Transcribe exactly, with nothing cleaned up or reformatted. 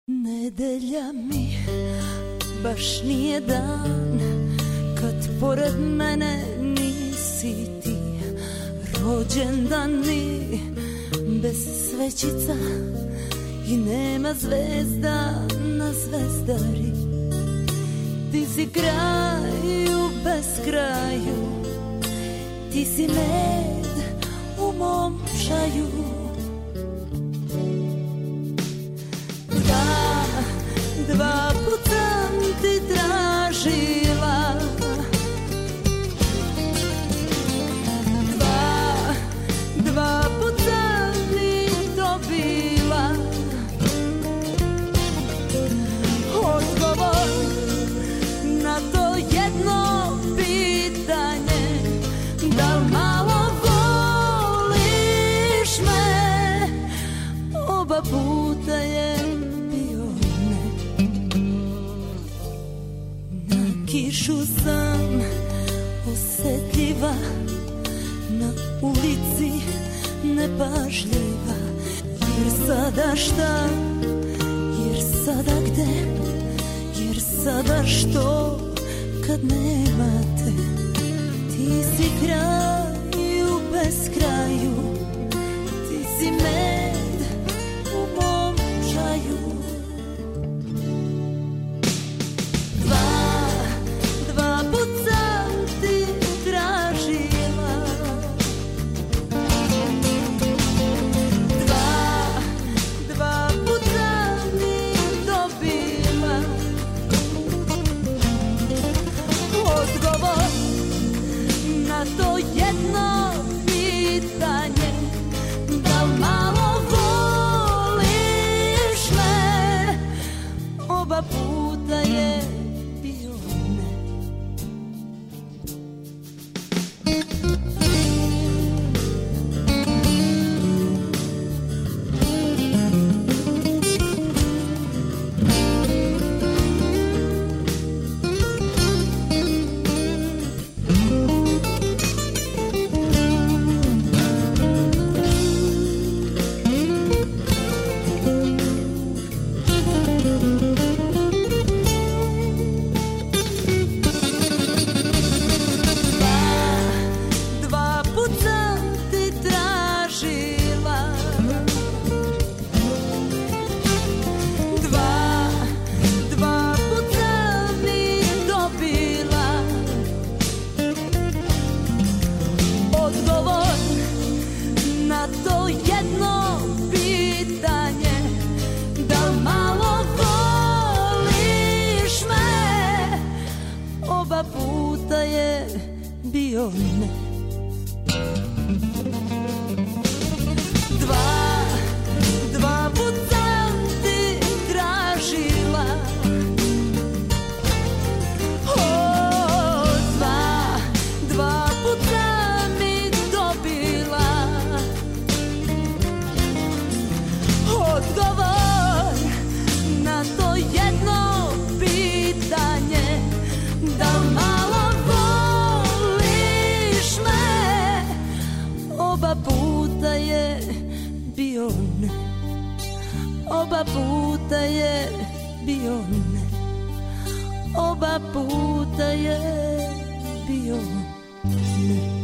Nedelja mi baš nije dan kad pored mene nisi ti. Rođendan mi bez svećica i nema zvezda na zvezdari. Ti si kraju bez kraju, ti si med u mom čaju. Dva, dva put sam ti tražila, dva, dva put sam mi dobila odgovor na to jedno pitanje. Da li malo voliš me? Oba puta je bio ne. Na kišu sam osetljiva, na ulici nepažljiva. Jer sada šta, jer sada gde, jer sada što kad nemate. Ti si kraju bez kraju, ti si med u mom čaju. Dva, dva put sam ti tražila, dva, dva put sam mi dobila odgovor na to jedno pitanje. Da li malo voliš me? Oba puta je bio ne. Oba puta je bio ne. Oba puta je bio ne.